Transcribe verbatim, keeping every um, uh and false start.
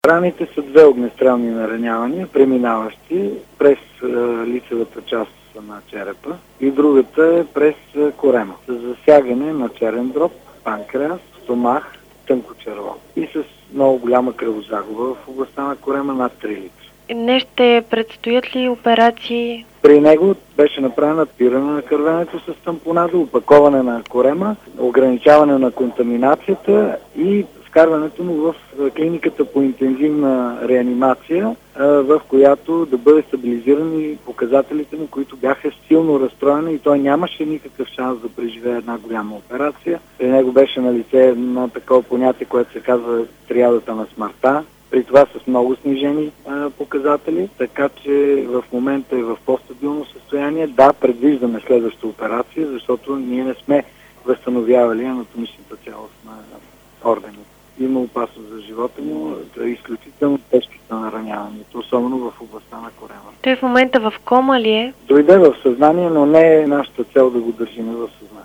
огнестрелните са две огнестрелни наранявания, преминаващи през е, лицевата част на черепа и другата е през е, корема, с засягане на черен дроб, панкреас, стомах, тънко черво и с много голяма кръвозагуба в областта на корема над три литра. Днес ще предстоят ли операции? При него беше направено спиране на кървенето с тампонада, опаковане на корема, ограничаване на контаминацията и вкарването му в клиниката по интензивна реанимация, в която да бъде стабилизирани показателите му, които бяха силно разстроени и той нямаше никакъв шанс да преживее една голяма операция. При него беше налице едно такова понятие, което се казва триадата на смъртта. При това с много снижени а, показатели, така че в момента е в по-стабилно състояние. Да, предвиждаме следваща операция, защото ние не сме възстановявали анатомичната цялост на органите. Има опасност за живота му, да е изключително тежките нараняването, особено в областта на корема. Той в момента в кома ли е? Дойде в съзнание, но не е нашата цел да го държим в съзнание.